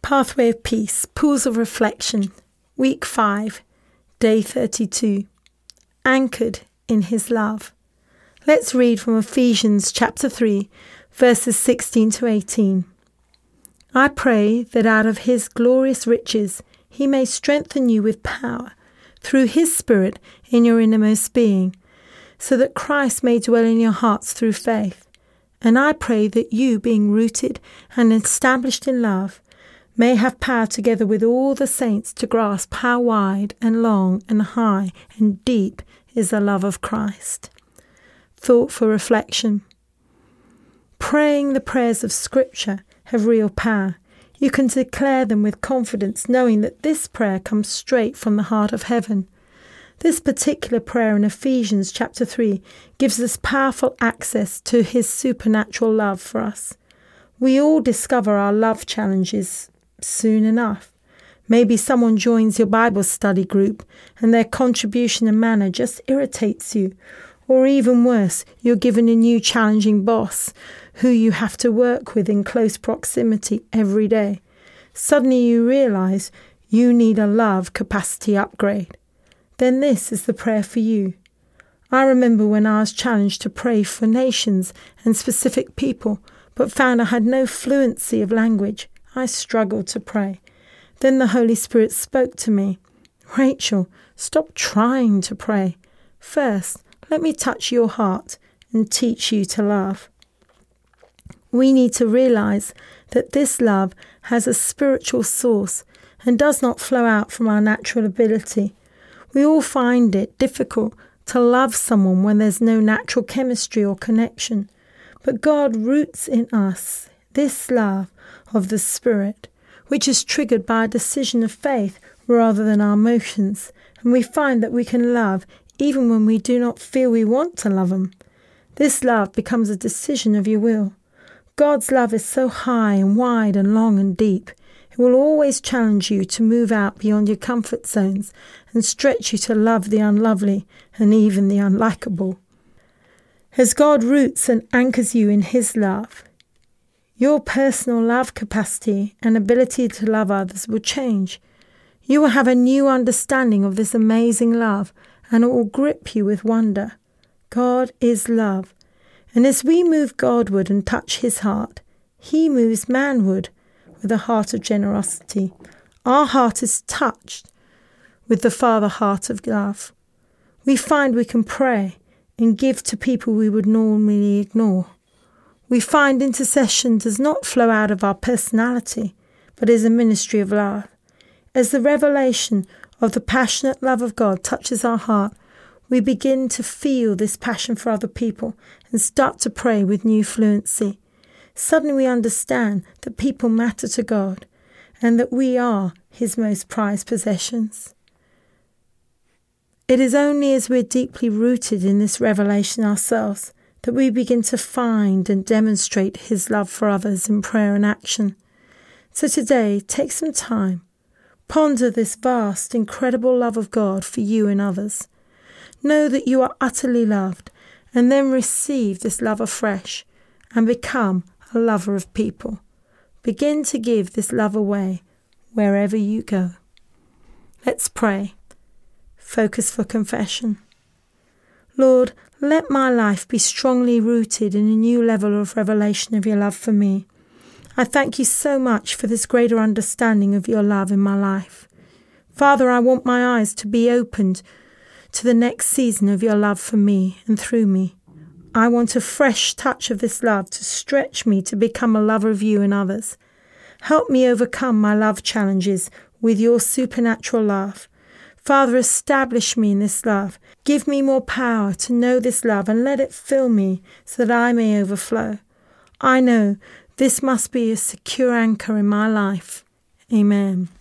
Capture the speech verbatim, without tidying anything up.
Pathway of Peace, Pools of Reflection, Week five, Day thirty-two. Anchored in His Love. Let's read from Ephesians chapter three, verses sixteen to eighteen. I pray that out of His glorious riches He may strengthen you with power, through His Spirit in your innermost being, so that Christ may dwell in your hearts through faith. And I pray that you, being rooted and established in love, may have power together with all the saints to grasp how wide and long and high and deep is the love of Christ. Thought for reflection. Praying the prayers of Scripture have real power. You can declare them with confidence, knowing that this prayer comes straight from the heart of heaven. This particular prayer in Ephesians chapter three gives us powerful access to His supernatural love for us. We all discover our love challenges soon enough. Maybe someone joins your Bible study group and their contribution and manner just irritates you. Or even worse, you're given a new challenging boss who you have to work with in close proximity every day. Suddenly you realize you need a love capacity upgrade. Then this is the prayer for you. I remember when I was challenged to pray for nations and specific people, but found I had no fluency of language. I struggled to pray. Then the Holy Spirit spoke to me. Rachel, stop trying to pray. First, let me touch your heart and teach you to love. We need to realize that this love has a spiritual source and does not flow out from our natural ability. We all find it difficult to love someone when there's no natural chemistry or connection. But God roots in us this love of the Spirit, which is triggered by a decision of faith rather than our emotions. And we find that we can love even when we do not feel we want to love Him. This love becomes a decision of your will. God's love is so high and wide and long and deep. It will always challenge you to move out beyond your comfort zones and stretch you to love the unlovely and even the unlikable. As God roots and anchors you in His love, your personal love capacity and ability to love others will change. You will have a new understanding of this amazing love, and it will grip you with wonder. God is love. And as we move Godward and touch His heart, He moves manward with a heart of generosity. Our heart is touched with the Father heart of love. We find we can pray and give to people we would normally ignore. We find intercession does not flow out of our personality, but is a ministry of love. As the revelation of the passionate love of God touches our heart, we begin to feel this passion for other people and start to pray with new fluency. Suddenly we understand that people matter to God and that we are His most prized possessions. It is only as we're deeply rooted in this revelation ourselves that we begin to find and demonstrate His love for others in prayer and action. So today, take some time. Ponder this vast, incredible love of God for you and others. Know that you are utterly loved, and then receive this love afresh and become a lover of people. Begin to give this love away wherever you go. Let's pray. Focus for confession. Lord, let my life be strongly rooted in a new level of revelation of your love for me. I thank you so much for this greater understanding of your love in my life. Father, I want my eyes to be opened to the next season of your love for me and through me. I want a fresh touch of this love to stretch me to become a lover of you and others. Help me overcome my love challenges with your supernatural love. Father, establish me in this love. Give me more power to know this love and let it fill me so that I may overflow. I know this must be a secure anchor in my life. Amen.